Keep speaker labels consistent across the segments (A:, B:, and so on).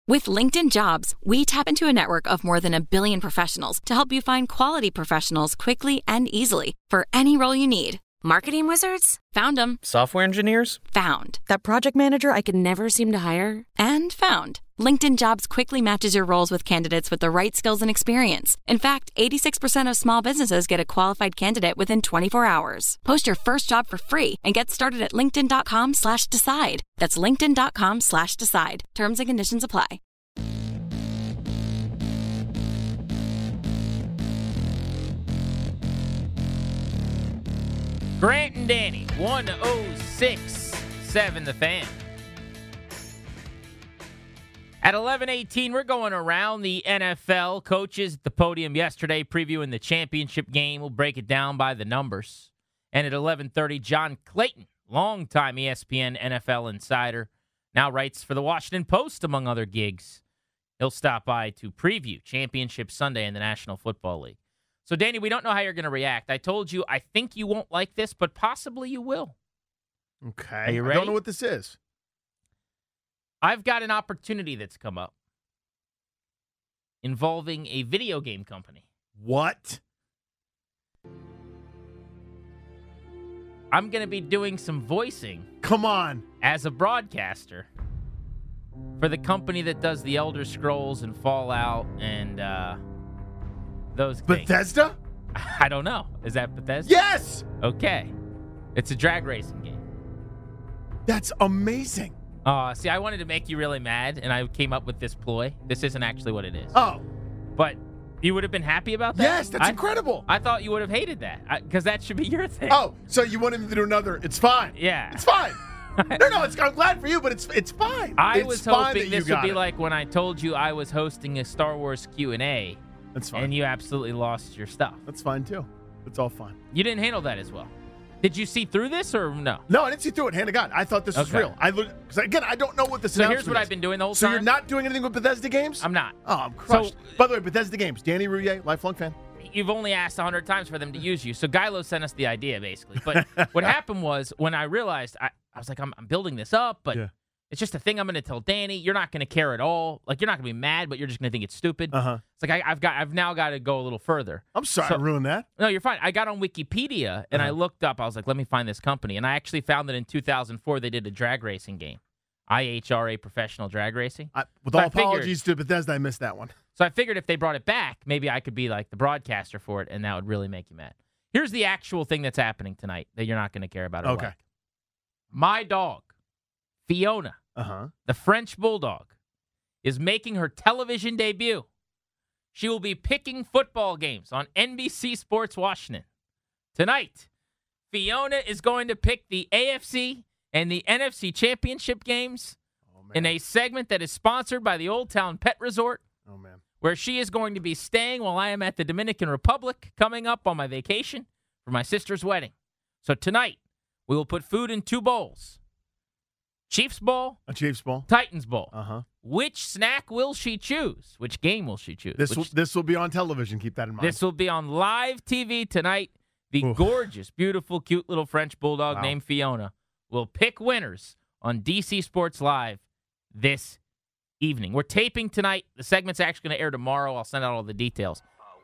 A: With LinkedIn Jobs, we tap into a network of more than 1 billion professionals to help you find quality professionals quickly and easily for any role you need.
B: Marketing wizards?
A: Found them.
C: Software engineers?
A: Found.
B: That project manager I could never seem to hire?
A: And found. LinkedIn Jobs quickly matches your roles with candidates with the right skills and experience. In fact, 86% of small businesses get a qualified candidate within 24 hours. Post your first job for free and get started at linkedin.com/decide. That's linkedin.com/decide. Terms and conditions apply.
D: Grant and Danny, 106.7 The Fan. At 11:18, we're going around the NFL. Coaches at the podium yesterday previewing the championship game. We'll break it down by the numbers. And at 11:30, John Clayton, longtime ESPN NFL insider, now writes for the Washington Post, among other gigs. He'll stop by to preview Championship Sunday in the National Football League. So, Danny, we don't know how you're going to react. I told you I think you won't like this, but possibly you will.
E: Okay.
D: Are you ready?
E: I don't know what this is.
D: I've got an opportunity that's come up involving a video game company.
E: What?
D: I'm going to be doing some voicing.
E: Come on.
D: As a broadcaster for the company that does the Elder Scrolls and Fallout and those things.
E: Bethesda?
D: I don't know. Is that Bethesda?
E: Yes!
D: Okay. It's a drag racing game.
E: That's amazing.
D: See, I wanted to make you really mad, and I came up with this ploy. This isn't actually what it is.
E: Oh.
D: But you would have been happy about that?
E: Yes, that's incredible.
D: I thought you would have hated that, because that should be your thing.
E: Oh, so you want him to do another, it's fine.
D: Yeah.
E: It's fine. No, I'm glad for you, but it's fine.
D: I was hoping this would be like when I told you I was hosting a Star Wars Q&A.
E: That's fine.
D: And you absolutely lost your stuff.
E: That's fine, too. It's all fine.
D: You didn't handle that as well. Did you see through this or no?
E: No, I didn't see through it. Hand to God. I thought this was real. Because, again, I don't know what this announcement is.
D: So here's what I've been doing the whole time.
E: So you're not doing anything with Bethesda games?
D: I'm not.
E: Oh, I'm crushed. By the way, Bethesda games. Danny Rouillet, lifelong fan.
D: You've only asked 100 times for them to use you. So Gylo sent us the idea, basically. But what happened was when I realized, I was like, I'm building this up, but it's just a thing I'm going to tell Danny. You're not going to care at all. Like, you're not going to be mad, but you're just going to think it's stupid. It's like I've now got to go a little further.
E: I'm sorry I ruined that.
D: No, you're fine. I got on Wikipedia, and I looked up. I was like, let me find this company. And I actually found that in 2004, they did a drag racing game. IHRA Professional Drag Racing.
E: With all apologies to Bethesda, I missed that one.
D: So I figured if they brought it back, maybe I could be like the broadcaster for it, and that would really make you mad. Here's the actual thing that's happening tonight that you're not going to care about. Or like. My dog, Fiona, the French Bulldog, is making her television debut. She will be picking football games on NBC Sports Washington. Tonight, Fiona is going to pick the AFC and the NFC championship games in a segment that is sponsored by the Old Town Pet Resort, where she is going to be staying while I am at the Dominican Republic coming up on my vacation for my sister's wedding. So tonight, we will put food in 2 bowls. Chiefs Bowl.
E: A Chiefs Bowl.
D: Titans Bowl. Which snack will she choose? Which game will she choose?
E: This will be on television. Keep that in mind.
D: This will be on live TV tonight. The gorgeous, beautiful, cute little French Bulldog named Fiona will pick winners on DC Sports Live this evening. We're taping tonight. The segment's actually going to air tomorrow. I'll send out all the details.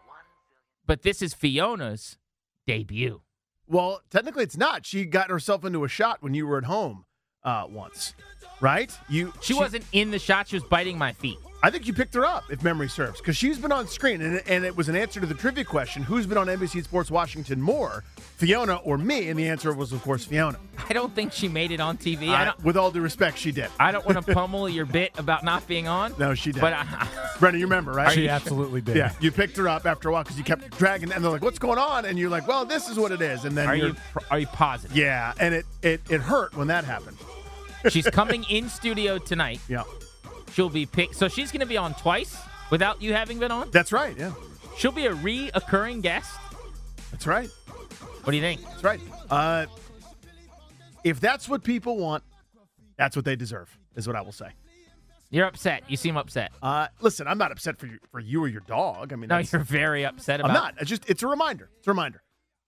D: But this is Fiona's debut.
E: Well, technically it's not. She got herself into a shot when you were at home once, right? She
D: wasn't in the shot. She was biting my feet.
E: I think you picked her up, if memory serves, because she's been on screen, and it was an answer to the trivia question, who's been on NBC Sports Washington more, Fiona or me? And the answer was, of course, Fiona.
D: I don't think she made it on TV.
E: With all due respect, she did.
D: I don't want to pummel your bit about not being on.
E: No, she did.
D: But
E: Brendan, you remember, right?
F: She absolutely did.
E: Yeah, you picked her up after a while because you kept dragging, and they're like, what's going on? And you're like, well, this is what it is. And then
D: are you positive?
E: Yeah, and it hurt when that happened.
D: She's coming in studio tonight.
E: Yeah.
D: She'll be picked. So she's going to be on twice without you having been on?
E: That's right, yeah.
D: She'll be a reoccurring guest?
E: That's right.
D: What do you think?
E: That's right. If that's what people want, that's what they deserve, is what I will say.
D: You're upset. You seem upset.
E: Listen, I'm not upset for you or your dog. I mean,
D: no, you're very upset about
E: it. I'm not. It's a reminder. It's a reminder.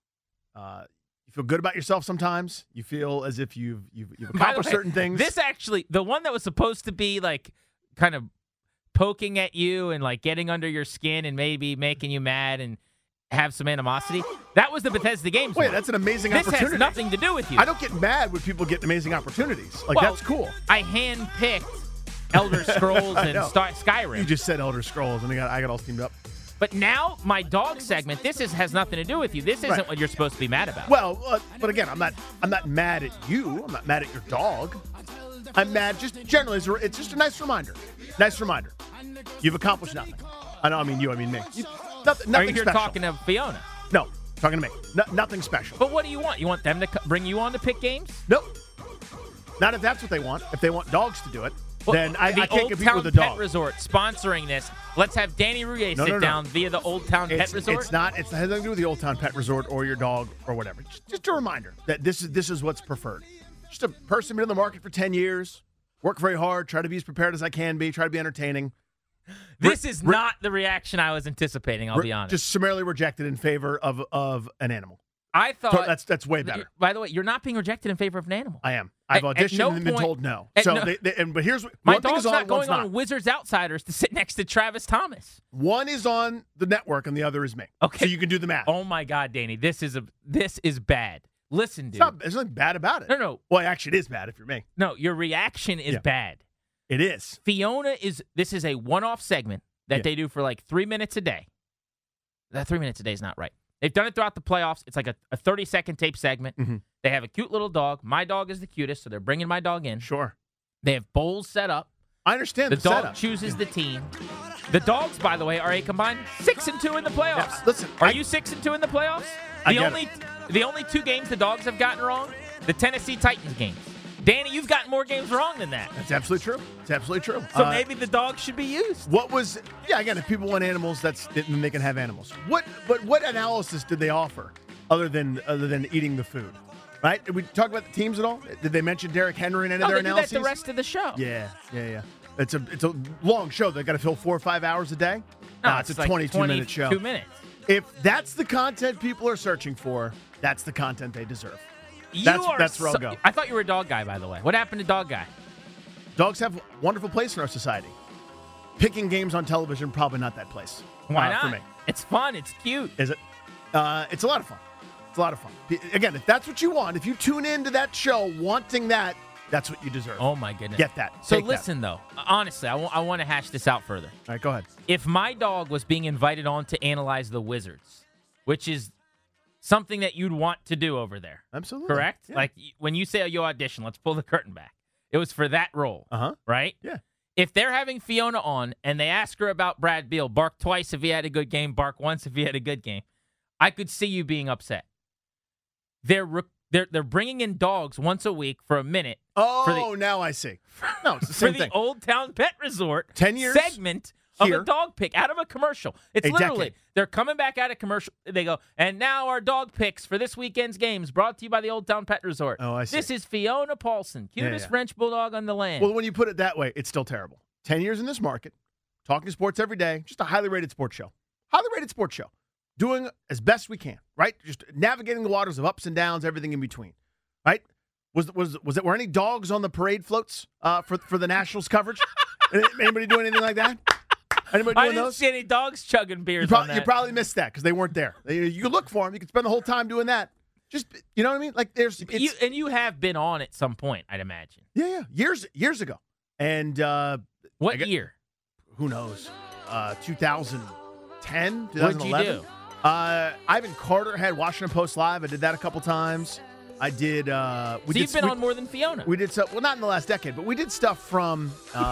E: You feel good about yourself sometimes. You feel as if you've accomplished certain things.
D: This actually, the one that was supposed to be like kind of poking at you and like getting under your skin and maybe making you mad and have some animosity. That was the Bethesda Games.
E: Wait, that's an amazing opportunity.
D: This has nothing to do with you.
E: I don't get mad when people get amazing opportunities. Like,
D: well,
E: that's cool.
D: I handpicked Elder Scrolls and Skyrim.
E: You just said Elder Scrolls, and I got all steamed up.
D: But now, my dog segment, has nothing to do with you. This isn't what you're supposed to be mad about.
E: Well, but again, I'm not mad at you. I'm not mad at your dog. I'm mad just generally. It's just a nice reminder. Nice reminder. You've accomplished nothing. I mean you. I mean me. Nothing
D: Are you here
E: special.
D: talking to Fiona?
E: No, talking to me. Nothing special.
D: But what do you want? You want them to bring you on to pick games?
E: Nope. Not if that's what they want. If they want dogs to do it,
D: well,
E: then I can't compete with a
D: Old Town
E: dog.
D: Pet Resort sponsoring this. Let's have Danny Rouillet sit down via the Old Town Pet Resort.
E: It's not. It has nothing to do with the Old Town Pet Resort or your dog or whatever. Just a reminder that this is what's preferred. Just a person been in the market for 10 years, work very hard, try to be as prepared as I can be, try to be entertaining.
D: This is not the reaction I was anticipating, I'll be honest.
E: Just summarily rejected in favor of an animal.
D: I thought
E: that's way better.
D: By the way, you're not being rejected in favor of an animal.
E: I am. I've auditioned and been told no. So, but here's
D: my
E: one thing
D: dog's
E: is on,
D: not going
E: one's
D: on Wizards Outsiders to sit next to Travis Thomas.
E: One is on the network and the other is me.
D: Okay,
E: so you can do the math.
D: Oh my God, Danny, this is bad. Listen, dude.
E: There's nothing bad about it.
D: No.
E: Well, actually, it is bad if you're me.
D: No, your reaction is bad.
E: It is.
D: Fiona this is a one-off segment that they do for like 3 minutes a day. That 3 minutes a day is not right. They've done it throughout the playoffs. It's like a 30-second tape segment.
E: Mm-hmm.
D: They have a cute little dog. My dog is the cutest, so they're bringing my dog in.
E: Sure.
D: They have bowls set up.
E: I understand
D: the dog
E: setup.
D: chooses the team. The dogs, by the way, are a combined 6-2 in the playoffs.
E: Yeah, listen,
D: are you 6-2 in the playoffs? The only two games the dogs have gotten wrong, the Tennessee Titans games. Danny, you've gotten more games wrong than that.
E: That's absolutely true. It's absolutely true.
D: So maybe the dog should be used.
E: Again, if people want animals, then they can have animals. What analysis did they offer other than eating the food? Right? Did we talk about the teams at all? Did they mention Derrick Henry in any of their analyses?
D: They do that the rest of the show.
E: Yeah. It's a long show. They got to fill 4 or 5 hours a day.
D: No,
E: it's a 22-minute show.
D: 2 minutes.
E: If that's the content people are searching for, that's the content they deserve. That's where I'll go.
D: I thought you were a dog guy, by the way. What happened to dog guy?
E: Dogs have a wonderful place in our society. Picking games on television, probably not that place.
D: Why not?
E: For me.
D: It's fun. It's cute.
E: Is it? It's a lot of fun. It's a lot of fun. Again, if that's what you want, if you tune into that show wanting that, that's what you deserve.
D: Oh, my goodness.
E: Get that.
D: So listen, though. Honestly, I want to hash this out further.
E: All right, go ahead.
D: If my dog was being invited on to analyze the Wizards, which is something that you'd want to do over there.
E: Absolutely.
D: Correct?
E: Yeah.
D: Like when you say you audition, let's pull the curtain back. It was for that role.
E: Uh-huh.
D: Right?
E: Yeah.
D: If they're having Fiona on and they ask her about Brad Beal, bark twice if he had a good game, bark once if he had a good game, I could see you being upset. They're bringing in dogs once a week for a minute.
E: Oh, now I see. No, it's the same
D: for
E: thing.
D: the Old Town Pet Resort
E: 10 years
D: segment of a dog pick out of a commercial. It's literally,
E: decade.
D: they're coming back out of commercial. They go, and now our dog picks for this weekend's games brought to you by the Old Town Pet Resort.
E: Oh, I see.
D: This is Fiona Paulson, cutest French bulldog on the land.
E: Well, when you put it that way, it's still terrible. 10 years in this market, talking sports every day, just a highly rated sports show. Highly rated sports show. Doing as best we can, right? Just navigating the waters of ups and downs, everything in between, right? Were any dogs on the parade floats for the Nationals coverage? Anybody doing anything like that? Anybody doing
D: I didn't
E: those?
D: see any dogs chugging beers on that.
E: You probably missed that because they weren't there. You could look for them. You could spend the whole time doing that. Just, you know what I mean? Like
D: you have been on at some point, I'd imagine.
E: Yeah. Years ago. And
D: what year?
E: Who knows? 2010, 2011.
D: What did you do?
E: Ivan Carter had Washington Post Live. I did that a couple times. I did.
D: You've been on more than Fiona.
E: We did stuff. Well, not in the last decade, but we did stuff from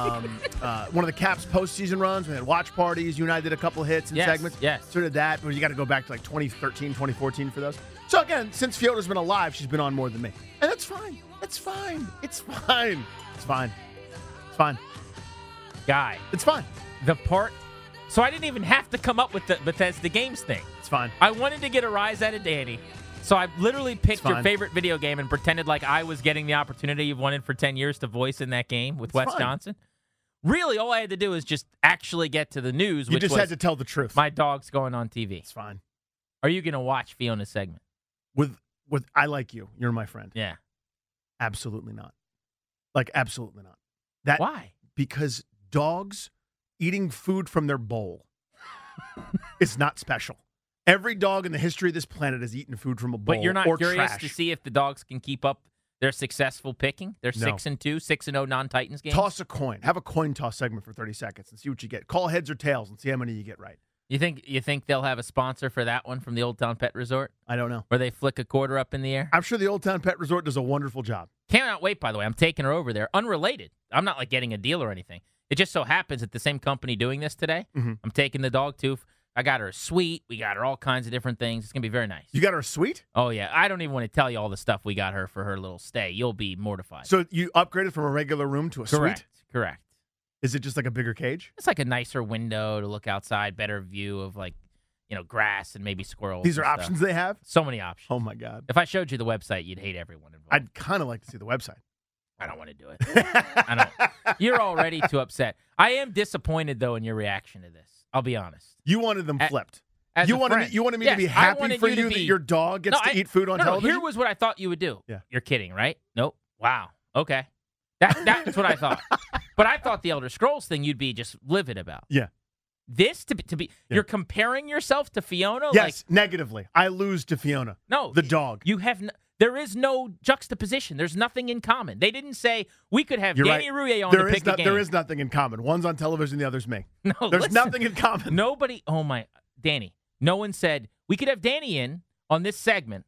E: one of the Caps postseason runs. We had watch parties. You and I did a couple of hits and segments.
D: Yes.
E: So did that. But you got to go back to like 2013, 2014 for those. So again, since Fiona's been alive, she's been on more than me, and that's fine. It's fine. It's fine. It's fine. It's fine.
D: Guy.
E: It's fine.
D: So I didn't even have to come up with the Bethesda Games thing.
E: It's fine.
D: I wanted to get a rise out of Danny. So I literally picked your favorite video game and pretended like I was getting the opportunity you've wanted for 10 years to voice in that game with Wes Johnson. Really, all I had to do was just actually get to the news.
E: You just had to tell the truth.
D: My dog's going on TV.
E: It's fine.
D: Are you going to watch Fiona's segment?
E: With I like you. You're my friend.
D: Yeah.
E: Absolutely not. Like, absolutely not.
D: Why?
E: Because dogs eating food from their bowl is not special. Every dog in the history of this planet has eaten food from a bowl.
D: But you're not
E: or
D: curious
E: trash.
D: to see if the dogs can keep up their successful picking? They're 6-2, 6-0 non-Titans games?
E: Toss a coin. Have a coin toss segment for 30 seconds and see what you get. Call heads or tails and see how many you get right.
D: You think they'll have a sponsor for that one from the Old Town Pet Resort?
E: I don't know.
D: Where they flick a quarter up in the air?
E: I'm sure the Old Town Pet Resort does a wonderful job.
D: Cannot wait, by the way. I'm taking her over there. Unrelated. I'm not like getting a deal or anything. It just so happens that the same company doing this today, I'm taking the dog to. I got her a suite. We got her all kinds of different things. It's going to be very nice.
E: You got her a suite?
D: Oh, yeah. I don't even want to tell you all the stuff we got her for her little stay. You'll be mortified.
E: So you upgraded from a regular room to a suite?
D: Correct.
E: Is it just like a bigger cage?
D: It's like a nicer window to look outside, better view of like, grass and maybe squirrels.
E: These are
D: and
E: options
D: stuff.
E: they have?
D: So many options.
E: Oh, my God.
D: If I showed you the website, you'd hate everyone involved.
E: I'd kind of like to see the website.
D: I don't want to do it. I don't. You're already too upset. I am disappointed, though, in your reaction to this. I'll be honest.
E: You wanted them flipped.
D: As
E: You
D: a
E: wanted
D: friend.
E: me
D: Yes,
E: to be
D: I
E: happy
D: wanted
E: for
D: you to
E: you
D: be-
E: that your dog gets to eat food on television?
D: Here was what I thought you would do.
E: Yeah.
D: You're kidding, right? Nope. Wow. Okay. That's what I thought. But I thought the Elder Scrolls thing you'd be just livid about.
E: Yeah.
D: This to be you're comparing yourself to Fiona?
E: Yes, negatively. I lose to Fiona.
D: No.
E: The dog.
D: You have there is no juxtaposition. There's nothing in common. They didn't say we could have Danny Rouillet on to pick a game.
E: There is nothing in common. One's on television, the other's me.
D: No,
E: There's
D: listen.
E: nothing in common.
D: Nobody. Oh my, Danny. No one said we could have Danny in on this segment.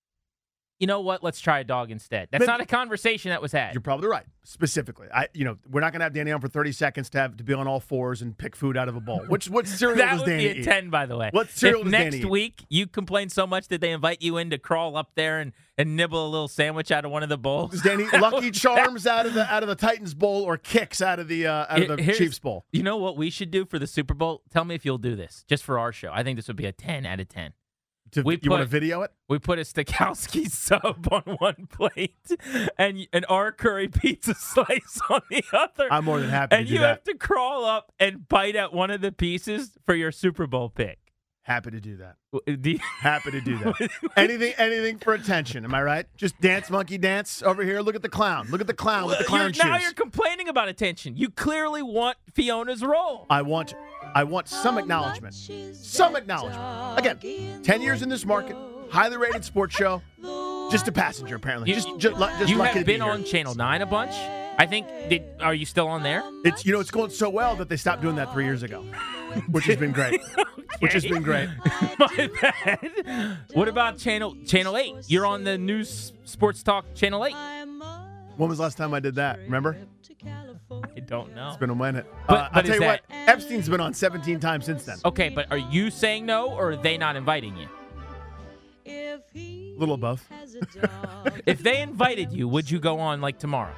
D: You know what? Let's try a dog instead. That's not a conversation that was had.
E: You're probably right. Specifically, we're not going to have Danny on for 30 seconds to be on all fours and pick food out of a bowl. What cereal
D: that
E: does
D: would
E: Danny
D: be a
E: eat?
D: 10, by the way.
E: What cereal
D: if
E: does
D: next
E: Danny eat?
D: week you complain so much that they invite you in to crawl up there and nibble a little sandwich out of one of the bowls?
E: Does Danny eat Lucky Charms out of the Titans bowl or Kicks out of the Chiefs bowl?
D: You know what we should do for the Super Bowl? Tell me if you'll do this just for our show. I think this would be a 10 out of 10.
E: You want to video it?
D: We put a Stakowski sub on one plate and an R. Curry pizza slice on the other.
E: I'm more than happy to
D: and
E: do
D: you
E: that.
D: have to crawl up and bite at one of the pieces for your Super Bowl pick.
E: Happy to do that.
D: Do you-
E: Happy to do that. anything for attention. Am I right? Just dance, monkey dance over here. Look at the clown. Look at the clown with the clown shoes.
D: Now you're complaining about attention. You clearly want Fiona's role.
E: I want some acknowledgement. Some acknowledgement. Again, 10 years in this market, highly rated sports show. Just a passenger, apparently. Just
D: you
E: lucky to
D: have
E: be
D: been
E: here.
D: on Channel 9 a bunch. I think. Are you still on there?
E: It's going so well that they stopped doing that 3 years ago, which has been great. Which has been great.
D: My bad. What about Channel 8? You're on the News Sports Talk Channel 8.
E: When was the last time I did that? Remember?
D: I don't know.
E: It's been a minute.
D: But
E: I'll
D: is
E: tell you
D: that-
E: what, Epstein's been on 17 times since then.
D: Okay, but are you saying no, or are they not inviting you?
E: A little of both.
D: If they invited you, would you go on like tomorrow?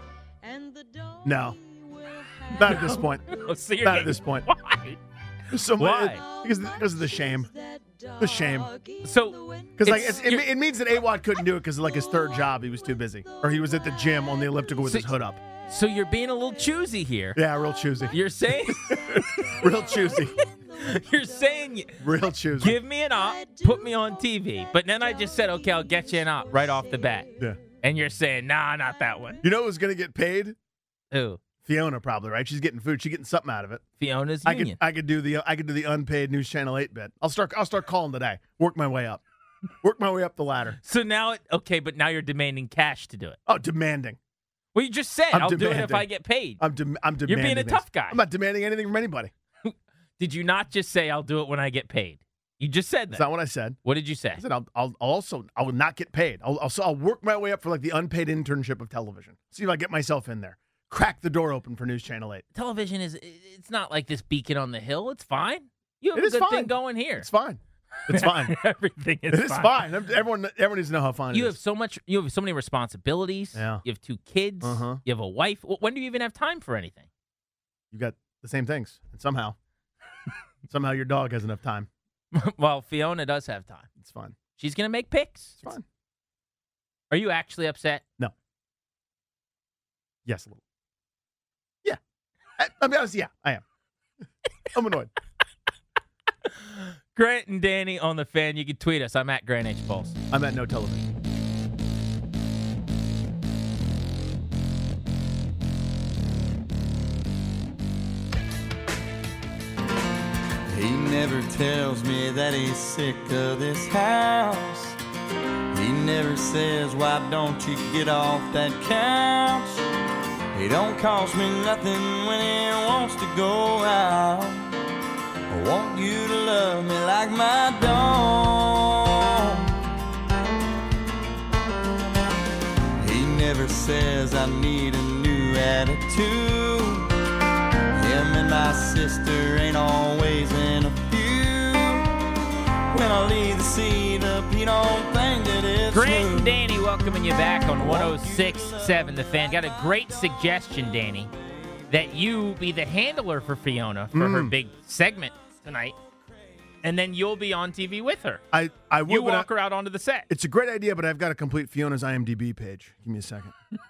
E: No. Not at this point.
D: Oh, so you're
E: Not at
D: getting-
E: this point.
D: Why?
E: Why? Because of the shame. The shame.
D: So
E: Because
D: it's-
E: it means that AWOD couldn't do it because his third job, he was too busy. Or he was at the gym on the elliptical with his hood up.
D: So you're being a little choosy here.
E: Yeah, real choosy.
D: You're saying
E: Real choosy.
D: you're saying
E: Real choosy.
D: give me an op, put me on TV. But then I just said, okay, I'll get you an op right off the bat.
E: Yeah.
D: And you're saying, nah, not that one.
E: You know who's going to get paid?
D: Who?
E: Fiona probably, right? She's getting food. She's getting something out of it.
D: Fiona's
E: I
D: Union.
E: could do the unpaid News Channel 8 bit. I'll start calling today. Work my way up. Work my way up the ladder.
D: So now, but now you're demanding cash to do it.
E: Oh, demanding.
D: Well, you just said
E: I'm
D: I'll do it if
E: demanding.
D: I get paid.
E: I'm demanding.
D: You're being a
E: things.
D: tough guy.
E: I'm not demanding anything from anybody.
D: Did you not just say I'll do it when I get paid? You just said that.
E: That's not what I said.
D: What did you say?
E: I said I will not get paid. I'll work my way up for like the unpaid internship of television. See if I get myself in there. Crack the door open for News Channel 8.
D: Television it's not like this beacon on the hill. It's fine. You have
E: It
D: a
E: is
D: good
E: fine.
D: thing going here.
E: It's fine. It's fine.
D: Everything is
E: It is fine. Everyone needs to know how fine
D: You
E: it
D: have
E: is.
D: so much many responsibilities.
E: Yeah.
D: You have 2 kids.
E: Uh-huh.
D: You have a wife. When do you even have time for anything?
E: You've got the same things. And somehow your dog has enough time.
D: Well, Fiona does have time.
E: It's fine.
D: She's going to make picks.
E: It's fine.
D: Are you actually upset?
E: No. Yes, a little. Yeah. I'll be honest, yeah, I am. I'm annoyed.
D: Grant and Danny on the Fan. You can tweet us. I'm at Grant H. Pulse.
E: I'm at No Television.
C: He never tells me that he's sick of this house. He never says, why don't you get off that couch? He don't cost me nothing when he wants to go out. I want you to love me like my dog. He never says I need a new attitude. Him and my sister ain't always in a feud. When I leave the seat up, he don't think that it's
D: Grant
C: smooth.
D: and Danny welcoming you back on 106.7 The Fan. Got a great suggestion, Danny, that you be the handler for Fiona for her big segment tonight, and then you'll be on TV with her.
E: I would.
D: You
E: but
D: walk her out onto the set.
E: It's a great idea, but I've got to complete Fiona's IMDb page. Give me a second.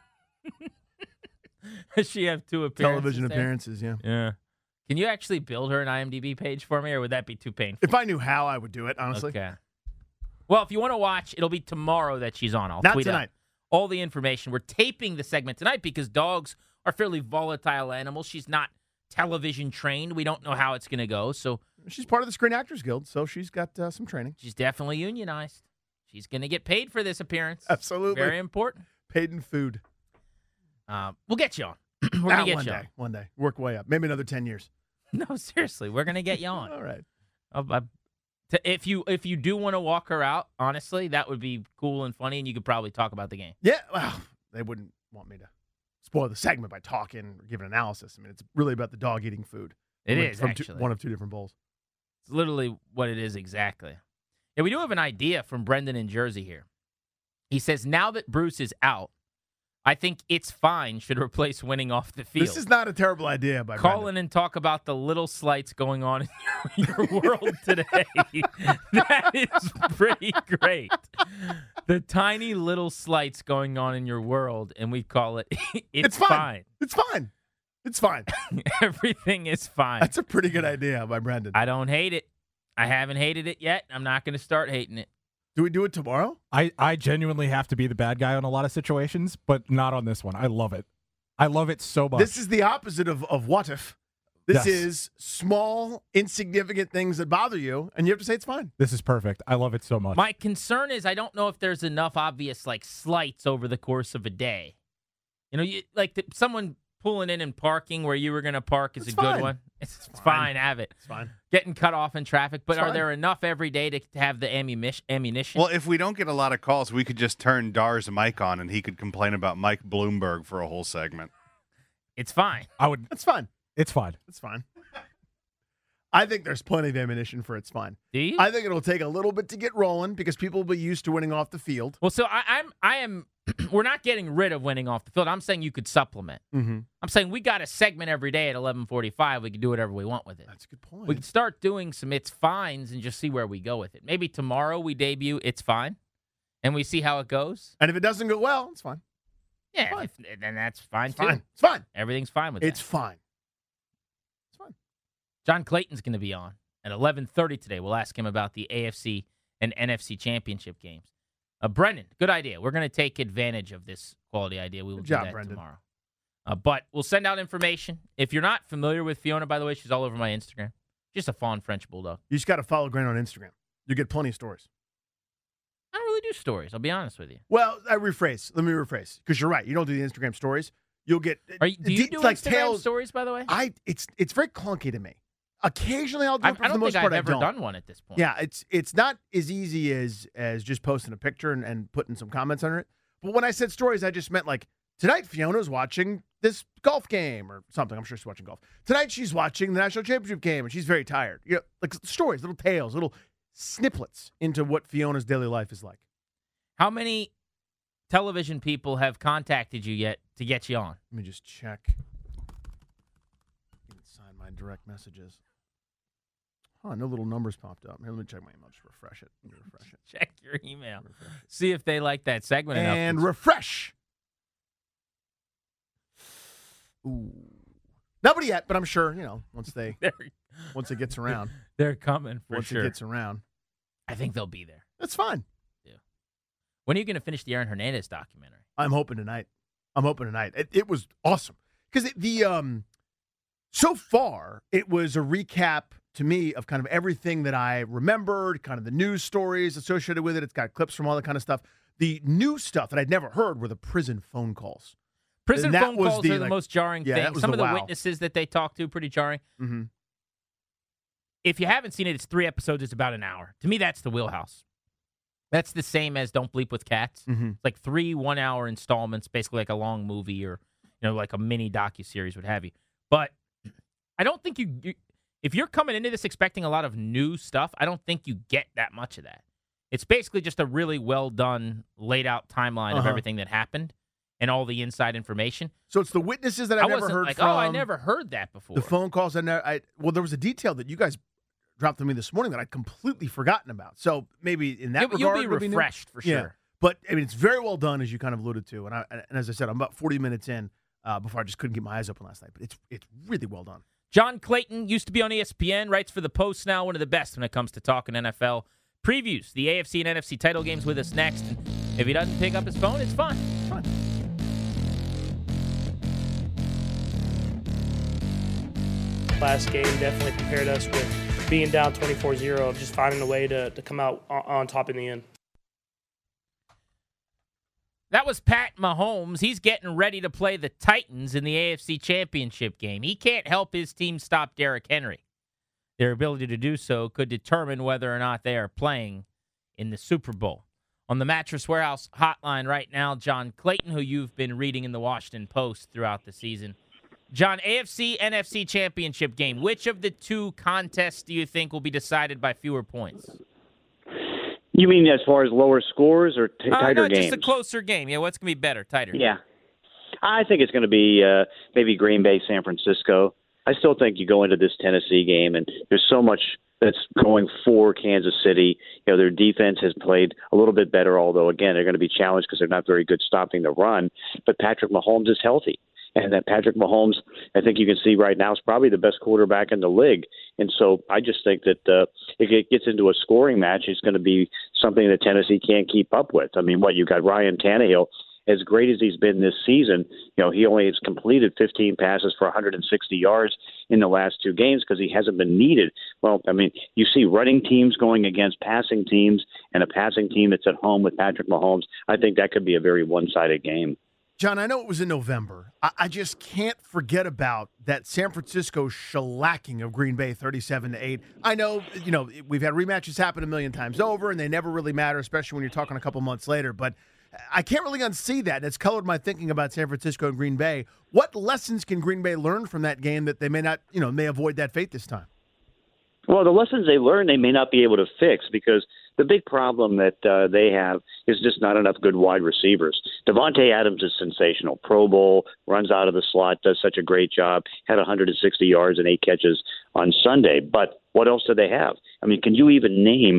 D: Does she have 2 appearances?
E: Television
D: there?
E: appearances, yeah.
D: Yeah. Can you actually build her an IMDb page for me, or would that be too painful?
E: If I knew how, I would do it, honestly.
D: Okay. Well, if you want to watch, it'll be tomorrow that she's on. I'll
E: Not
D: tweet
E: tonight.
D: out all the information. We're taping the segment tonight because dogs are fairly volatile animals. She's not television trained. We don't know how it's going to go, so
E: She's part of the Screen Actors Guild, so she's got some training.
D: she's definitely unionized. She's going to get paid for this appearance.
E: Absolutely.
D: Very important.
E: Paid in food.
D: We'll get you on. We're going to get
E: one
D: you
E: day.
D: on.
E: One day. Work way up. Maybe another 10 years.
D: No, seriously, we're going to get you on.
E: All right.
D: If you do want to walk her out, honestly, that would be cool and funny, and you could probably talk about the game.
E: Yeah, well, they wouldn't want me to spoil the segment by talking or giving analysis. I mean, it's really about the dog eating food.
D: It
E: From-
D: is,
E: from
D: actually.
E: one of 2 different bowls.
D: It's literally what it is exactly. Yeah, we do have an idea from Brendan in Jersey here. He says, now that Bruce is out, I think It's Fine should replace winning off the field.
E: This is not a terrible idea by
D: Call
E: Brendan.
D: in and talk about the little slights going on in your world today. That is pretty great. The tiny little slights going on in your world, and we call it It's Fine.
E: It's fine. It's fine.
D: Everything is fine.
E: That's a pretty good idea by Brendan.
D: I don't hate it. I haven't hated it yet. I'm not going to start hating it.
E: Do we do it tomorrow?
F: I genuinely have to be the bad guy on a lot of situations, but not on this one. I love it. I love it so much.
E: This is the opposite of what if. This
F: Yes.
E: is small, insignificant things that bother you, and you have to say it's fine.
F: This is perfect. I love it so much.
D: My concern is I don't know if there's enough obvious like slights over the course of a day. You know, someone pulling in and parking where you were going to park is
E: It's
D: a good
E: fine.
D: one. It's fine. Have it.
E: It's fine.
D: Getting cut off in traffic, but
E: It's
D: are
E: fine.
D: there enough every day to have the ammunition?
G: Well, if we don't get a lot of calls, we could just turn Dar's mic on and he could complain about Mike Bloomberg for a whole segment.
D: It's fine.
F: I would.
E: It's fine.
F: It's fine.
E: It's fine. I think there's plenty of ammunition for it's fine.
D: Do you?
E: I think it'll take a little bit to get rolling because people will be used to winning off the field.
D: Well, so I am. We're not getting rid of winning off the field. I'm saying you could supplement.
E: Mm-hmm.
D: I'm saying we got a segment every day at 11:45. We can do whatever we want with it.
E: That's a good point.
D: We could start doing some It's Fines and just see where we go with it. Maybe tomorrow we debut It's Fine, and we see how it goes.
E: And if it doesn't go well, it's fine.
D: Yeah,
E: Fine.
D: then that's fine
E: It's
D: too.
E: fine. It's fine.
D: Everything's fine with
E: It's
D: that.
E: fine. It's fine.
D: John Clayton's going to be on at 11:30 today. We'll ask him about the AFC and NFC championship games. Brendan, good idea. We're going to take advantage of this quality idea. We will
E: Good
D: do
E: job,
D: that
E: Brendan.
D: tomorrow. But we'll send out information. If you're not familiar with Fiona, by the way, she's all over my Instagram. Just a fawn French bulldog.
E: You just got to follow Grant on Instagram. You get plenty of stories.
D: I don't really do stories. I'll be honest with you.
E: Well, Let me rephrase. Because you're right. You don't do the Instagram stories. You'll get.
D: Do you do
E: like
D: Instagram
E: tales.
D: stories, by the way?
E: It's very clunky to me. Occasionally I'll do
D: I
E: it, but for the
D: don't
E: most
D: think
E: part
D: I've
E: I
D: ever
E: don't.
D: done one at this point.
E: Yeah, it's not as easy as just posting a picture and putting some comments under it. But when I said stories, I just meant like tonight Fiona's watching this golf game or something. I'm sure she's watching golf. Tonight she's watching the national championship game and she's very tired. You know, like stories, little tales, little snippets into what Fiona's daily life is like.
D: How many television people have contacted you yet to get you on?
E: Let me just check. You can sign my direct messages. Oh, no little numbers popped up. Here, let me check my email. Just refresh it. Let me refresh it.
D: Check your email. See if they like that segment enough.
E: And refresh. Ooh. Nobody yet, but I'm sure, once it gets around.
D: They're coming for
E: Once
D: sure.
E: it gets around.
D: I think they'll be there.
E: That's fine.
D: When are you going to finish the Aaron Hernandez documentary?
E: I'm hoping tonight. It was awesome. Because so far, it was a recap to me, of kind of everything that I remembered, kind of the news stories associated with it. It's got clips from all that kind of stuff. The new stuff that I'd never heard were the prison phone calls.
D: Prison phone calls are the most jarring thing. Some of the
E: wow.
D: witnesses that they talk to, pretty jarring.
E: Mm-hmm.
D: If you haven't seen it, it's 3 episodes. It's about an hour. To me, that's the wheelhouse. That's the same as Don't Bleep with Cats.
E: Mm-hmm.
D: It's like 3 one-hour installments, basically like a long movie or like a mini docuseries, what have you. But I don't think you if you're coming into this expecting a lot of new stuff, I don't think you get that much of that. It's basically just a really well-done, laid-out timeline of everything that happened and all the inside information.
E: So it's the witnesses that I've never heard
D: like,
E: from.
D: oh, I never heard that before.
E: The phone calls, well, there was a detail that you guys dropped to me this morning that I'd completely forgotten about. So maybe in that regard,
D: you'll be refreshed for sure.
E: Yeah. But I mean, it's very well done, as you kind of alluded to. And as I said, I'm about 40 minutes in before I just couldn't keep my eyes open last night. But it's really well done.
D: John Clayton used to be on ESPN, writes for the Post now, one of the best when it comes to talking NFL. Previews the AFC and NFC title games with us next. And if he doesn't pick up his phone, it's fine. It's fine.
H: Last game definitely prepared us with being down 24-0, of just finding a way to come out on top in the end.
D: That was Pat Mahomes. He's getting ready to play the Titans in the AFC Championship game. He can't help his team stop Derrick Henry. Their ability to do so could determine whether or not they are playing in the Super Bowl. On the Mattress Warehouse hotline right now, John Clayton, who you've been reading in the Washington Post throughout the season. John, AFC, NFC Championship game. Which of the two contests do you think will be decided by fewer points?
I: You mean as far as lower scores or tighter games?
D: Just a closer game. Yeah, what's going to be better, tighter?
I: Yeah. I think it's going to be maybe Green Bay, San Francisco. I still think you go into this Tennessee game, and there's so much that's going for Kansas City. Their defense has played a little bit better, although, again, they're going to be challenged because they're not very good stopping the run. But Patrick Mahomes is healthy. And that Patrick Mahomes, I think you can see right now, is probably the best quarterback in the league. And so I just think that if it gets into a scoring match, it's going to be something that Tennessee can't keep up with. I mean, you got Ryan Tannehill. As great as he's been this season, he only has completed 15 passes for 160 yards in the last 2 games because he hasn't been needed. Well, I mean, you see running teams going against passing teams and a passing team that's at home with Patrick Mahomes. I think that could be a very one-sided game.
E: John, I know it was in November. I just can't forget about that San Francisco shellacking of Green Bay 37-8. I know, we've had rematches happen a million times over, and they never really matter, especially when you're talking a couple months later. But I can't really unsee that, and it's colored my thinking about San Francisco and Green Bay. What lessons can Green Bay learn from that game that they may not, may avoid that fate this time?
I: Well, the lessons they learn, they may not be able to fix because the big problem that they have is just not enough good wide receivers. Devontae Adams is sensational. Pro Bowl, runs out of the slot, does such a great job, had 160 yards and 8 catches on Sunday. But what else do they have? I mean, can you even name,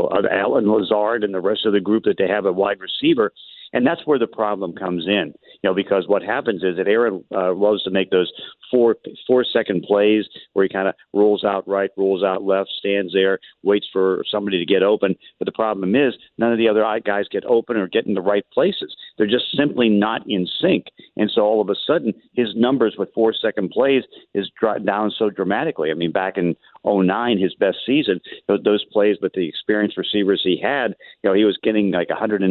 I: Allen Lazard and the rest of the group that they have at wide receiver? And that's where the problem comes in, because what happens is that Aaron loves to make those 4-second plays where he kind of rolls out right, rolls out left, stands there, waits for somebody to get open. But the problem is none of the other guys get open or get in the right places. They're just simply not in sync. And so all of a sudden, his numbers with 4-second plays is down so dramatically. I mean, back in 2009, his best season, those plays with the experienced receivers he had, he was getting like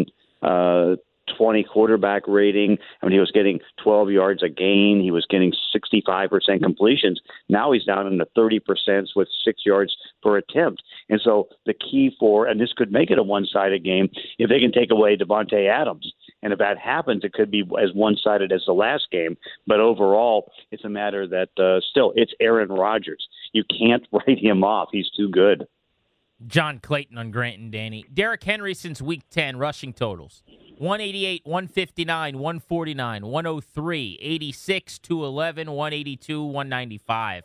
I: 120 quarterback rating. I mean, he was getting 12 yards a gain. He was getting 65% completions. Now he's down in the 30% with 6 yards per attempt. And so the key and this could make it a one-sided game if they can take away Devontae Adams. And if that happens, it could be as one-sided as the last game. But overall, it's a matter that still, it's Aaron Rodgers. You can't write him off. He's too good.
D: John Clayton on Grant and Danny. Derrick Henry since Week 10, rushing totals. 188, 159, 149, 103, 86, 211, 182, 195.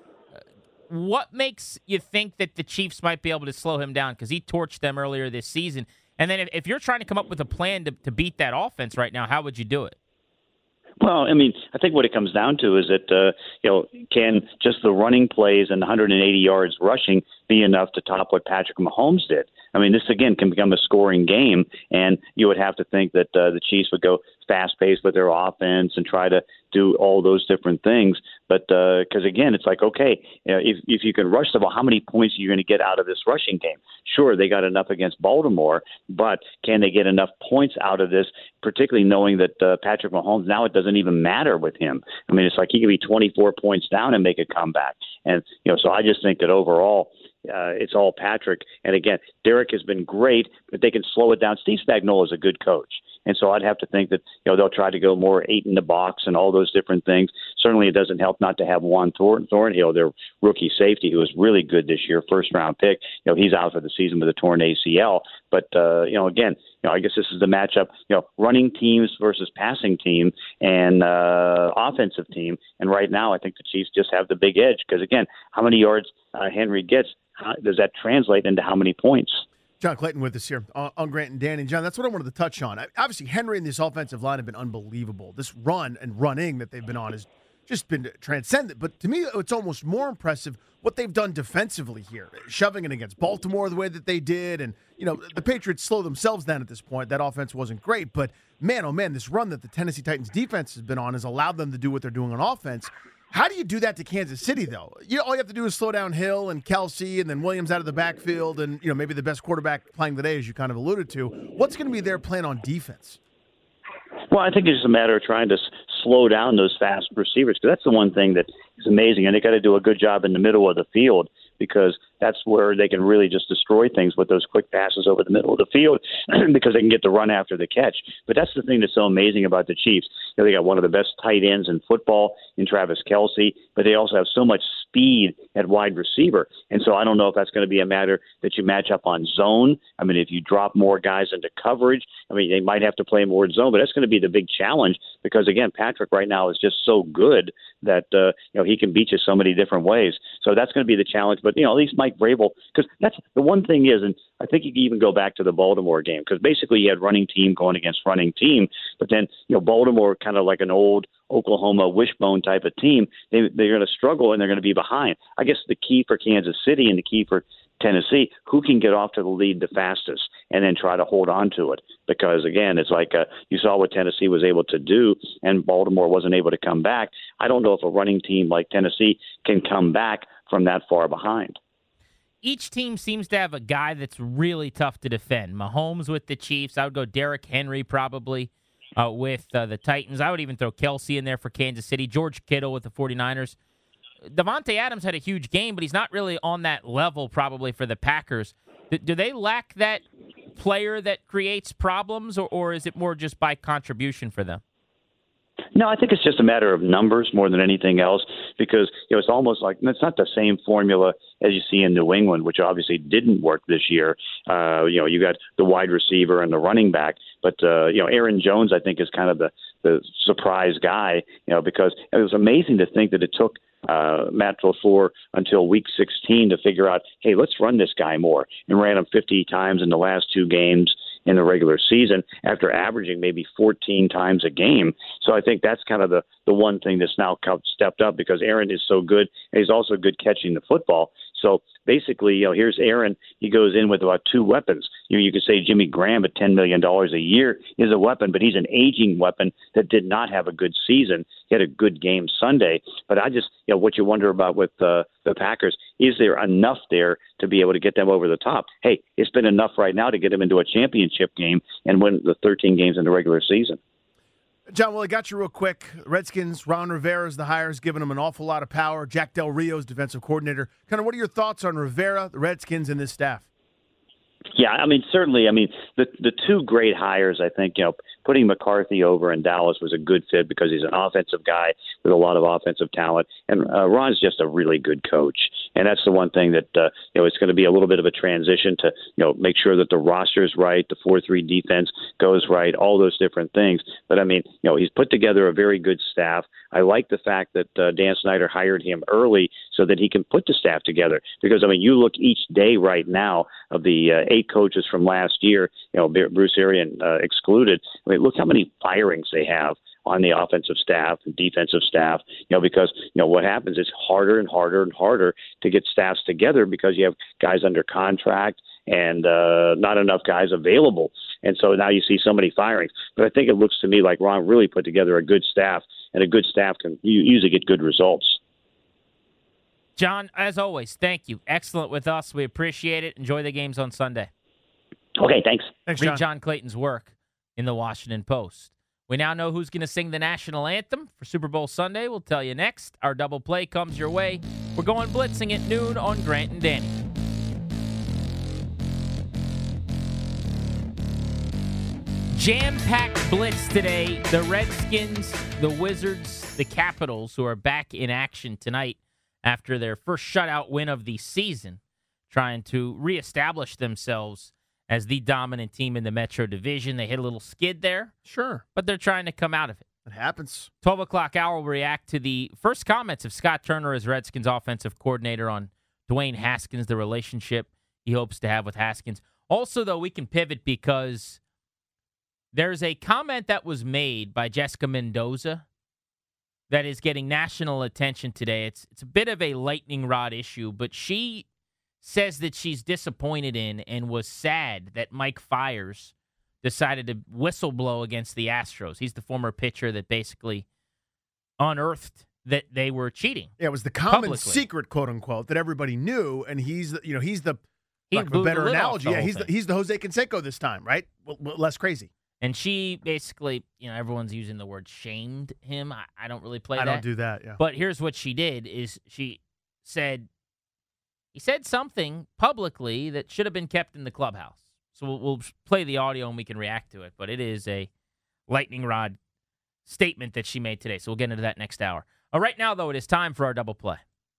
D: What makes you think that the Chiefs might be able to slow him down? Because he torched them earlier this season. And then if you're trying to come up with a plan to beat that offense right now, how would you do it?
I: Well, I mean, I think what it comes down to is that, can just the running plays and 180 yards rushing be enough to top what Patrick Mahomes did? I mean, this, again, can become a scoring game, and you would have to think that the Chiefs would go fast-paced with their offense and try to do all those different things. But because, again, it's like, okay, if you can rush the ball, how many points are you going to get out of this rushing game? Sure, they got enough against Baltimore, but can they get enough points out of this, particularly knowing that Patrick Mahomes, now it doesn't even matter with him. I mean, it's like he could be 24 points down and make a comeback. And, so I just think that overall, it's all Patrick. And again, Derek has been great, but they can slow it down. Steve Spagnuolo is a good coach. And so I'd have to think that, they'll try to go more 8 in the box and all those different things. Certainly it doesn't help not to have Juan Thornhill, their rookie safety, who was really good this year, first-round pick. He's out for the season with a torn ACL. But, again, I guess this is the matchup, running teams versus passing team and offensive team. And right now I think the Chiefs just have the big edge because, again, how many yards Henry gets, does that translate into how many points?
E: John Clayton with us here on Grant and Danny. John, that's what I wanted to touch on. Obviously, Henry and this offensive line have been unbelievable. This run and running that they've been on has just been transcendent. But to me, it's almost more impressive what they've done defensively here, shoving it against Baltimore the way that they did. And, the Patriots slow themselves down at this point. That offense wasn't great. But, man, oh, man, this run that the Tennessee Titans defense has been on has allowed them to do what they're doing on offense. How do you do that to Kansas City, though? All you have to do is slow down Hill and Kelsey and then Williams out of the backfield and, maybe the best quarterback playing today, as you kind of alluded to. What's going to be their plan on defense?
I: Well, I think it's just a matter of trying to slow down those fast receivers because that's the one thing that is amazing. And they got to do a good job in the middle of the field because that's where they can really just destroy things with those quick passes over the middle of the field because they can get the run after the catch. But that's the thing that's so amazing about the Chiefs. They got one of the best tight ends in football in Travis Kelce, but they also have so much speed at wide receiver. And so I don't know if that's going to be a matter that you match up on zone. I mean, if you drop more guys into coverage, they might have to play more zone, but that's going to be the big challenge because, again, Patrick right now is just so good that, he can beat you so many different ways. So that's going to be the challenge. But, at least Mike Vrabel, because that's the one thing is, and I think you can even go back to the Baltimore game, because basically you had running team going against running team, but then, Baltimore kind of like an old Oklahoma wishbone type of team, they're going to struggle and they're going to be behind. I guess the key for Kansas City and the key for Tennessee, who can get off to the lead the fastest and then try to hold on to it. Because, again, it's like you saw what Tennessee was able to do and Baltimore wasn't able to come back. I don't know if a running team like Tennessee can come back from that far behind.
D: Each team seems to have a guy that's really tough to defend. Mahomes with the Chiefs. I would go Derrick Henry probably with the Titans. I would even throw Kelsey in there for Kansas City. George Kittle with the 49ers. Davante Adams had a huge game, but he's not really on that level probably for the Packers. Do they lack that player that creates problems, or is it more just by contribution for them?
I: No, I think it's just a matter of numbers more than anything else because it's almost like it's not the same formula as you see in New England, which obviously didn't work this year. You got the wide receiver and the running back, but Aaron Jones I think is kind of the surprise guy, because it was amazing to think that it took Matt LaFleur until week 16 to figure out, hey, let's run this guy more, and ran him 50 times in the last 2 games in the regular season after averaging maybe 14 times a game. So I think that's kind of the one thing that's now stepped up because Aaron is so good, and he's also good catching the football. So basically, here's Aaron. He goes in with about 2 weapons. You could say Jimmy Graham at $10 million a year is a weapon, but he's an aging weapon that did not have a good season. He had a good game Sunday. But I just, what you wonder about with the Packers, is there enough there to be able to get them over the top? Hey, it's been enough right now to get them into a championship game and win the 13 games in the regular season.
E: John, well, I got you real quick. Redskins, Ron Rivera's the hire, is giving them an awful lot of power. Jack Del Rio's defensive coordinator. Kind of what are your thoughts on Rivera, the Redskins, and this staff?
I: Yeah, certainly. The 2 great hires, I think, putting McCarthy over in Dallas was a good fit because he's an offensive guy with a lot of offensive talent. And Ron's just a really good coach. And that's the one thing that, it's going to be a little bit of a transition to, make sure that the roster is right, the 4-3 defense goes right, all those different things. But, he's put together a very good staff. I like the fact that Dan Snyder hired him early so that he can put the staff together. Because, you look each day right now of the 8 coaches from last year, Bruce Arian excluded. Look how many firings they have on the offensive staff and defensive staff, because, what happens is harder and harder and harder to get staffs together because you have guys under contract and not enough guys available. And so now you see so many firings. But I think it looks to me like Ron really put together a good staff, and a good staff can usually get good results.
D: John, as always, thank you. Excellent with us. We appreciate it. Enjoy the games on Sunday.
I: Okay, thanks.
E: Thanks, John.
D: Read John Clayton's work in the Washington Post. We now know who's going to sing the national anthem for Super Bowl Sunday. We'll tell you next. Our double play comes your way. We're going blitzing at noon on Grant and Danny. Jam-packed blitz today. The Redskins, the Wizards, the Capitals, who are back in action tonight after their first shutout win of the season, trying to reestablish themselves as the dominant team in the Metro Division. They hit a little skid there.
E: Sure.
D: But they're trying to come out of it.
E: It happens.
D: 12 o'clock hour will react to the first comments of Scott Turner as Redskins offensive coordinator on Dwayne Haskins, the relationship he hopes to have with Haskins. Also, though, we can pivot because there's a comment that was made by Jessica Mendoza that is getting national attention today. It's a bit of a lightning rod issue, but she says that she's disappointed in and was sad that Mike Fiers decided to whistleblow against the Astros. He's the former pitcher that basically unearthed that they were cheating.
E: Yeah, it was the common
D: publicly.
E: secret, quote unquote, that everybody knew, and he's the
D: He
E: lack of a better
D: blew the lid off
E: analogy.
D: the
E: Yeah,
D: whole
E: he's the Jose Canseco this time, right? Well, less crazy.
D: And she basically, everyone's using the word shamed him. I don't really play that.
E: I don't do that, yeah.
D: But here's what she did is she said, he said something publicly that should have been kept in the clubhouse. So we'll play the audio and we can react to it. But it is a lightning rod statement that she made today. So we'll get into that next hour. Right now, though, it is time for our double play.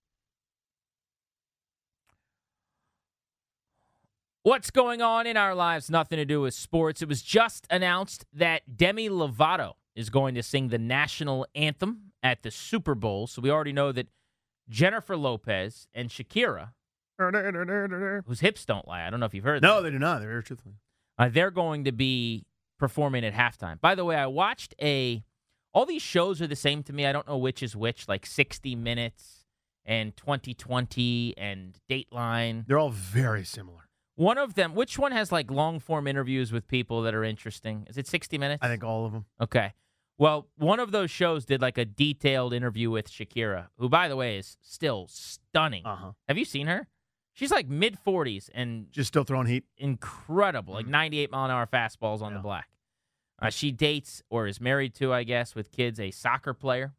D: What's going on in our lives? Nothing to do with sports. It was just announced that Demi Lovato is going to sing the national anthem at the Super Bowl. So we already know that Jennifer Lopez and Shakira, whose hips don't lie. I don't know if you've heard that.
E: No, they do not. They're very truthful.
D: They're going to be performing at halftime. By the way, I watched all these shows are the same to me. I don't know which is which, like 60 Minutes and 2020 and Dateline.
E: They're all very similar.
D: One of them, which one has like long-form interviews with people that are interesting? Is it 60 Minutes?
E: I think all of them.
D: Okay. Well, one of those shows did like a detailed interview with Shakira, who, by the way, is still stunning.
E: Uh-huh.
D: Have you seen her? She's like mid-40s and
E: just still throwing heat.
D: Incredible. Like 98-mile-an-hour fastballs on the black. She dates or is married to, I guess, with kids, a soccer player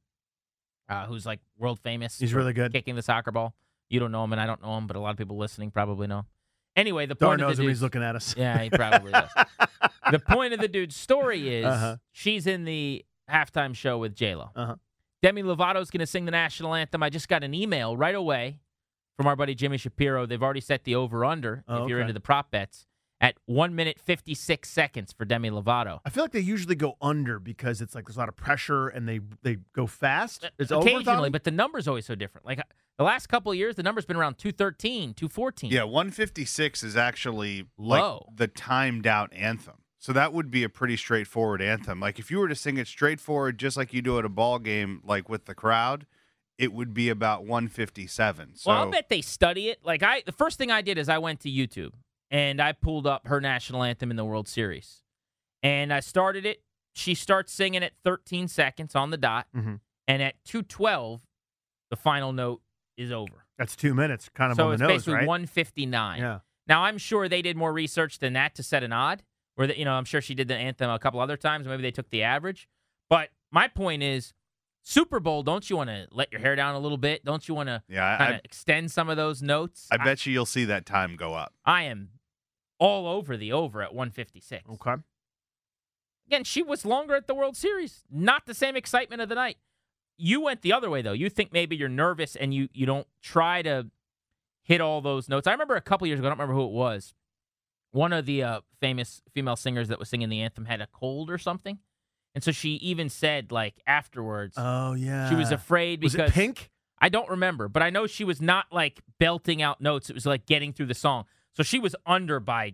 D: who's like world famous.
E: He's really good.
D: Kicking the soccer ball. You don't know him and I don't know him, but a lot of people listening probably know him. Anyway, the
E: Dar
D: point of
E: knows
D: the
E: him.
D: dude,
E: He's looking at us.
D: Yeah, he probably does. The point of the dude's story is she's in the halftime show with J-Lo. Demi Lovato's going to sing the national anthem. I just got an email right away from our buddy Jimmy Shapiro. They've already set the over-under, if you're into the prop bets, at 1 minute, 56 seconds for Demi Lovato.
E: I feel like they usually go under because it's like there's a lot of pressure and they go fast. It's
D: occasionally, but the number's always so different. Like the last couple of years, the number's been around 213, 214.
G: Yeah, 156 is actually like the timed out anthem. So that would be a pretty straightforward anthem. Like if you were to sing it straightforward, just like you do at a ball game, like with the crowd, it would be about 157. So
D: well, I'll bet they study it. Like the first thing I did is I went to YouTube and I pulled up her national anthem in the World Series. And I started it. She starts singing at 13 seconds on the dot.
E: Mm-hmm.
D: And at 2:12, the final note is over.
E: That's 2 minutes, kind of
D: so
E: on the
D: it's
E: nose,
D: basically
E: right?
D: 159.
E: Yeah.
D: Now, I'm sure they did more research than that to set an odd. Where I'm sure she did the anthem a couple other times. Maybe they took the average. But my point is, Super Bowl, don't you want to let your hair down a little bit? Don't you want to kind of extend some of those notes?
G: I bet you'll see that time go up.
D: I am all over the over at 156.
E: Okay.
D: Again, she was longer at the World Series. Not the same excitement of the night. You went the other way, though. You think maybe you're nervous and you don't try to hit all those notes. I remember a couple years ago, I don't remember who it was. One of the famous female singers that was singing the anthem had a cold or something. And so she even said, like, afterwards.
E: Oh, yeah.
D: She was afraid because.
E: Was it Pink?
D: I don't remember, but I know she was not, like, belting out notes. It was, like, getting through the song. So she was under by a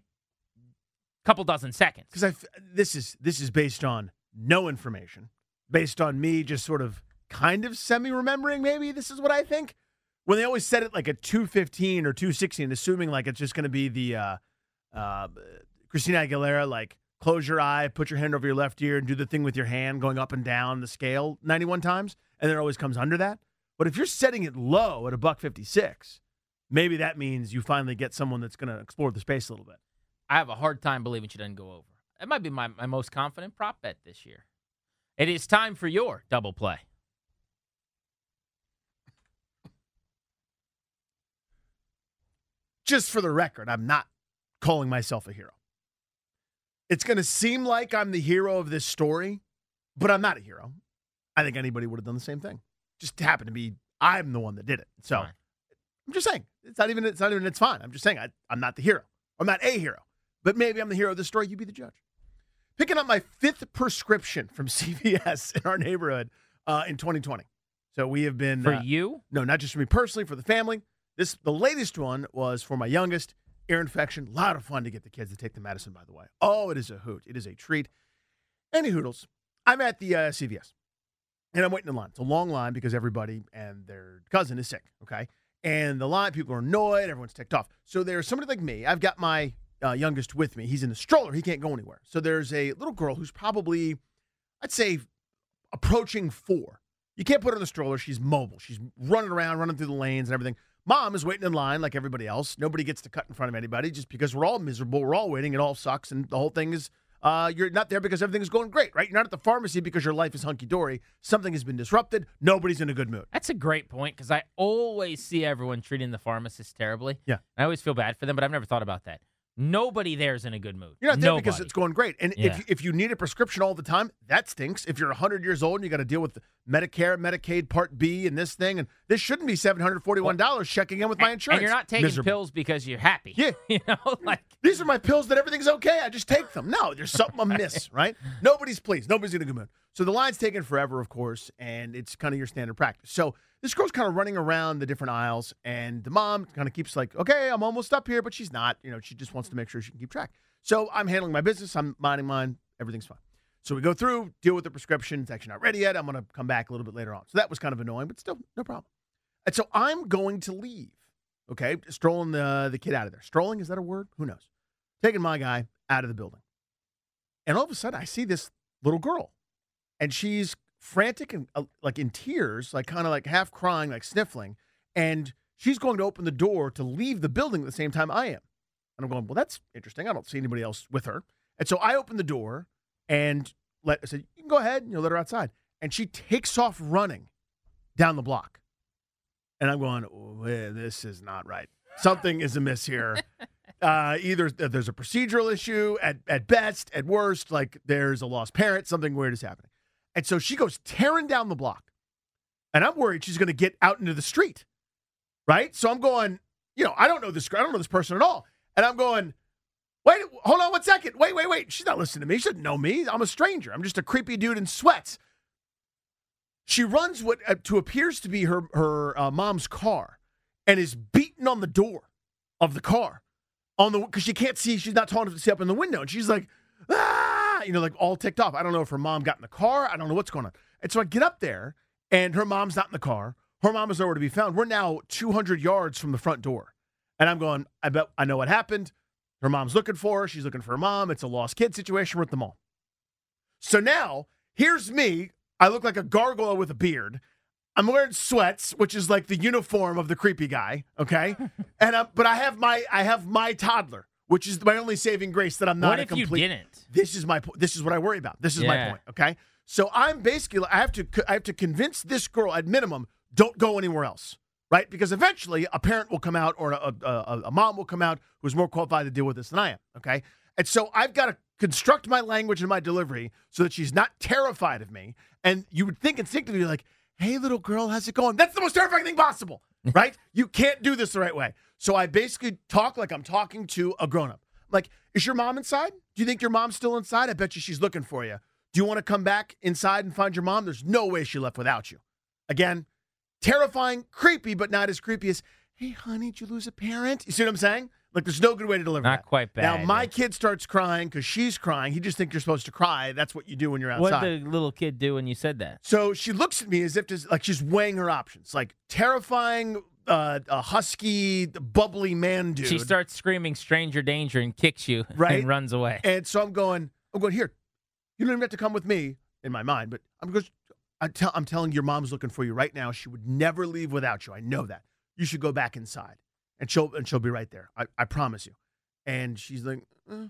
D: couple dozen seconds.
E: Because this is based on no information, based on me just sort of kind of semi-remembering maybe this is what I think. When they always said it like at 2:15 or 2:16, assuming like it's just going to be the Christina Aguilera, like, close your eye, put your hand over your left ear, and do the thing with your hand going up and down the scale 91 times, and then it always comes under that. But if you're setting it low at $156, maybe that means you finally get someone that's going to explore the space a little bit.
D: I have a hard time believing she doesn't go over. That might be my most confident prop bet this year. It is time for your double play.
E: Just for the record, I'm not calling myself a hero. It's going to seem like I'm the hero of this story, but I'm not a hero. I think anybody would have done the same thing. Just happened to be I'm the one that did it. So
D: Fine.
E: I'm just saying it's fine. I'm just saying I'm not the hero. I'm not a hero, but maybe I'm the hero of this story. You be the judge. Picking up my 5th prescription from CVS in our neighborhood in 2020. So we have been
D: for you?
E: No, not just for me personally, for the family. The latest one was for my youngest, ear infection. A lot of fun to get the kids to take the medicine, by the way. Oh, it is a hoot. It is a treat. Any hoodles. I'm at the CVS, and I'm waiting in line. It's a long line because everybody and their cousin is sick, okay? And the line, people are annoyed. Everyone's ticked off. So there's somebody like me. I've got my youngest with me. He's in the stroller. He can't go anywhere. So there's a little girl who's probably, I'd say, approaching 4. You can't put her in the stroller. She's mobile. She's running around, running through the lanes and everything. Mom is waiting in line like everybody else. Nobody gets to cut in front of anybody just because we're all miserable. We're all waiting. It all sucks. And the whole thing is you're not there because everything is going great, right? You're not at the pharmacy because your life is hunky-dory. Something has been disrupted. Nobody's in a good mood.
D: That's a great point because I always see everyone treating the pharmacist terribly.
E: Yeah.
D: I always feel bad for them, but I've never thought about that. Nobody there is in a good mood.
E: You're not there
D: Nobody.
E: because it's going great. And if you need a prescription all the time, that stinks. If you're 100 years old and you got to deal with Medicare, Medicaid, Part B, and this thing, and this shouldn't be $741 checking in with my insurance.
D: And you're not taking pills because you're happy.
E: Yeah. These are my pills that everything's okay. I just take them. No, there's something amiss, right? Nobody's pleased. Nobody's in a good mood. So the line's taking forever, of course, and it's kind of your standard practice. So this girl's kind of running around the different aisles, and the mom kind of keeps like, okay, I'm almost up here, but she's not. She just wants to make sure she can keep track. So I'm handling my business. I'm minding mine. Everything's fine. So we go through, deal with the prescription. It's actually not ready yet. I'm going to come back a little bit later on. So that was kind of annoying, but still, no problem. And so I'm going to leave, okay, strolling the kid out of there. Strolling, is that a word? Who knows? Taking my guy out of the building. And all of a sudden, I see this little girl, and she's frantic and like in tears, like kind of like half crying, like sniffling. And she's going to open the door to leave the building at the same time I am. And I'm going, well, that's interesting. I don't see anybody else with her. And so I open the door and I said, you can go ahead and let her outside. And she takes off running down the block. And I'm going, oh, this is not right. Something is amiss here. Either there's a procedural issue at best, at worst, like there's a lost parent, something weird is happening. And so she goes tearing down the block. And I'm worried she's going to get out into the street. Right? So I'm going, I don't know this person at all. And I'm going, wait, hold on 1 second. Wait. She's not listening to me. She doesn't know me. I'm a stranger. I'm just a creepy dude in sweats. She runs what appears to be her mom's car and is beating on the door of the car because she can't see. She's not tall enough to see up in the window. And she's like, like all ticked off. I don't know if her mom got in the car. I don't know what's going on. And so I get up there, and her mom's not in the car. Her mom is nowhere to be found. We're now 200 yards from the front door. And I'm going, I bet I know what happened. Her mom's looking for her. She's looking for her mom. It's a lost kid situation. We're at the mall. So now, here's me. I look like a gargoyle with a beard. I'm wearing sweats, which is like the uniform of the creepy guy, okay? But I have my toddler, which is my only saving grace that I'm not a complete.
D: What if you didn't?
E: This is my point. This is what I worry about. This is my point, okay? So I'm basically I have to convince this girl at minimum, don't go anywhere else, right? Because eventually a parent will come out or a mom will come out who's more qualified to deal with this than I am, okay? And so I've got to construct my language and my delivery so that she's not terrified of me. And you would think instinctively like, hey, little girl, how's it going? That's the most terrifying thing possible, right? You can't do this the right way. So I basically talk like I'm talking to a grown-up. Like, is your mom inside? Do you think your mom's still inside? I bet you she's looking for you. Do you want to come back inside and find your mom? There's no way she left without you. Again, terrifying, creepy, but not as creepy as, hey, honey, did you lose a parent? You see what I'm saying? Like, there's no good way to deliver that.
D: Not quite bad.
E: Now, my kid starts crying because she's crying. He just thinks you're supposed to cry. That's what you do when you're outside.
D: What did the little kid do when you said that?
E: So she looks at me as if like she's weighing her options. Like, terrifying, a husky, bubbly man dude.
D: She starts screaming "stranger danger" and kicks you and runs away.
E: And so I'm going here. You don't even have to come with me in my mind, but I'm telling you, your mom's looking for you right now. She would never leave without you. I know that. You should go back inside, and she'll be right there. I promise you. And she's like,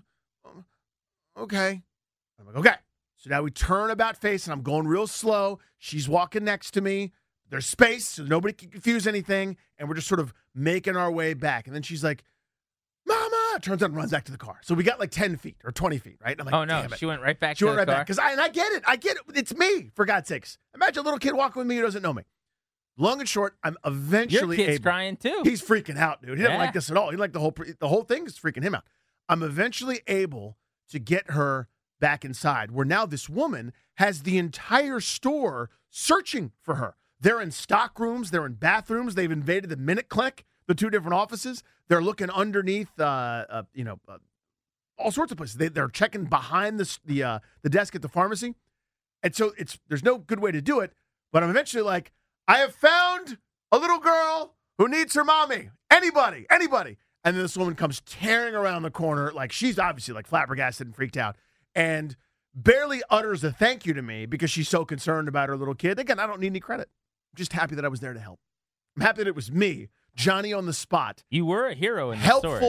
E: okay. I'm like, okay. So now we turn about face, and I'm going real slow. She's walking next to me. There's space, so nobody can confuse anything, and we're just sort of making our way back. And then she's like, Mama! Turns out and runs back to the car. So we got like 10 feet or 20 feet, right? And I'm like,
D: oh, no.
E: Damn it.
D: She went right back to the car?
E: Back. I get it. It's me, for God's sakes. Imagine a little kid walking with me who doesn't know me. Long and short, I'm eventually
D: Your kid's crying, too.
E: He's freaking out, dude. He doesn't like this at all. He like the whole thing is freaking him out. I'm eventually able to get her back inside, where now this woman has the entire store searching for her. They're in stock rooms. They're in bathrooms. They've invaded the Minute Click, the 2 different offices. They're looking underneath, all sorts of places. They're checking behind the desk at the pharmacy. And so there's no good way to do it. But I'm eventually like, I have found a little girl who needs her mommy. Anybody. And then this woman comes tearing around the corner, like she's obviously like flabbergasted and freaked out, and barely utters a thank you to me because she's so concerned about her little kid. Again, I don't need any credit. I'm just happy that I was there to help. I'm happy that it was me, Johnny on the spot.
D: You were a hero in the story.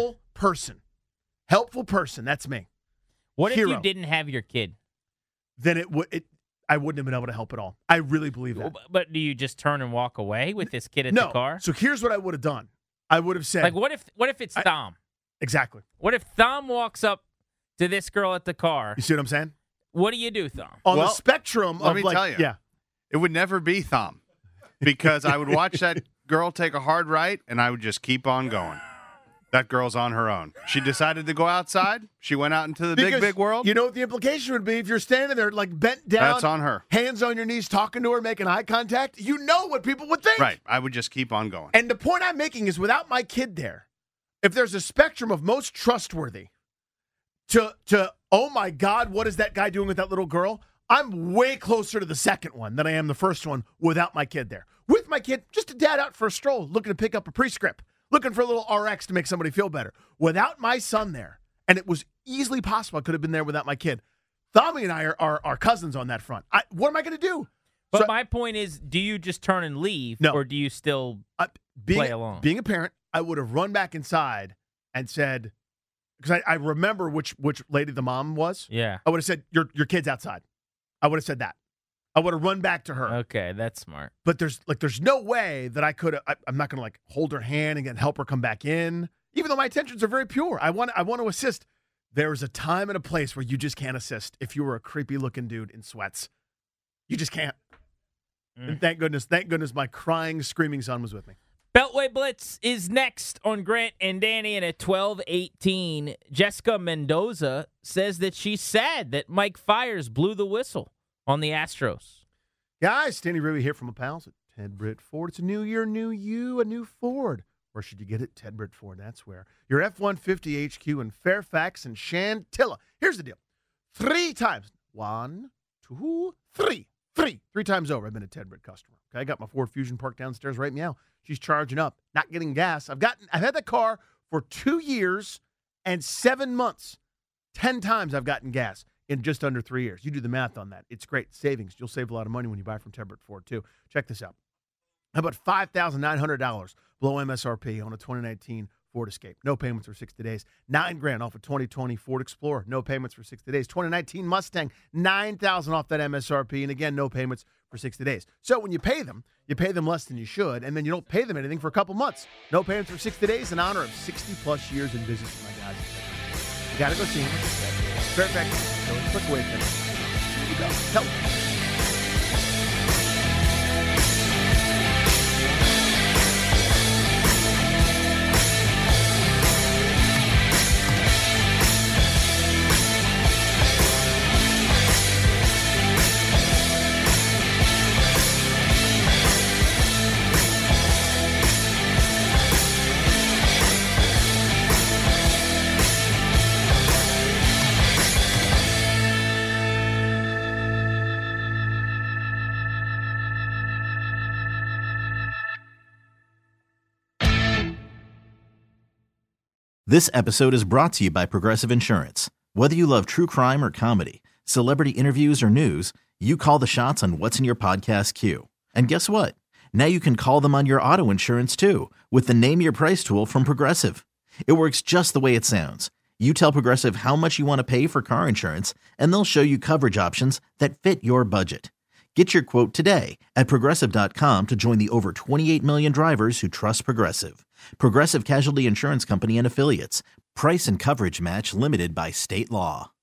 E: Helpful person. That's me.
D: What hero. If you didn't have your kid?
E: Then I wouldn't have been able to help at all. I really believe that.
D: But do you just turn and walk away with this kid at the car?
E: So here's what I would have done. I would have said,
D: like, what if it's Thom?
E: Exactly.
D: What if Thom walks up to this girl at the car?
E: You see what I'm saying?
D: What do you do, Thom?
E: On the spectrum
G: let
E: of
G: me
E: like,
G: tell you,
E: yeah,
G: it would never be Thom, because I would watch that girl take a hard right, and I would just keep on going. That girl's on her own. She decided to go outside. She went out into the big world.
E: You know what the implication would be if you're standing there like bent down.
G: That's on her.
E: Hands on your knees, talking to her, making eye contact. You know what people would think.
G: Right. I would just keep on going.
E: And the point I'm making is without my kid there, if there's a spectrum of most trustworthy to oh my God, what is that guy doing with that little girl? I'm way closer to the second one than I am the first one without my kid there. With my kid, just a dad out for a stroll, looking to pick up a prescript. Looking for a little RX to make somebody feel better. Without my son there, and it was easily possible I could have been there without my kid. Thommy and I are cousins on that front. What am I going to do?
D: But my point is, do you just turn and leave, or do you still play along?
E: Being a parent, I would have run back inside and said, because I remember which lady the mom was.
D: Yeah.
E: I would have said, your kid's outside. I would have said that. I would have run back to her.
D: Okay, that's smart.
E: But there's no way that I could. I'm not going to like hold her hand and help her come back in. Even though my intentions are very pure, I want to assist. There's a time and a place where you just can't assist if you were a creepy looking dude in sweats. You just can't. And thank goodness, my crying, screaming son was with me.
D: Beltway Blitz is next on Grant and Danny, and at 12:18, Jessica Mendoza says that she's sad that Mike Fiers blew the whistle on the Astros.
E: Guys, Danny Ruby here from the pals at Ted Britt Ford. It's a new year, new you, a new Ford. Where should you get it? Ted Britt Ford, that's where. Your F-150 HQ in Fairfax and Chantilly. Here's the deal. 3 times. 1, 2, 3. 3 times over I've been a Ted Britt customer. Okay, I got my Ford Fusion parked downstairs right now. She's charging up, not getting gas. I've had that car for 2 years and 7 months. 10 times I've gotten gas in just under 3 years. You do the math on that. It's great savings. You'll save a lot of money when you buy from Ted Britt Ford, too. Check this out. How about $5,900 below MSRP on a 2019 Ford Escape? No payments for 60 days. $9,000 off a 2020 Ford Explorer. No payments for 60 days. 2019 Mustang, $9,000 off that MSRP. And again, no payments for 60 days. So when you pay them less than you should, and then you don't pay them anything for a couple months. No payments for 60 days in honor of 60-plus years in business with my guys. You got to go see him. Fairfax, so quick away from him. Here you go. Tell him.
J: This episode is brought to you by Progressive Insurance. Whether you love true crime or comedy, celebrity interviews or news, you call the shots on what's in your podcast queue. And guess what? Now you can call them on your auto insurance too with the Name Your Price tool from Progressive. It works just the way it sounds. You tell Progressive how much you want to pay for car insurance, and they'll show you coverage options that fit your budget. Get your quote today at Progressive.com to join the over 28 million drivers who trust Progressive. Progressive Casualty Insurance Company and Affiliates. Price and coverage match limited by state law.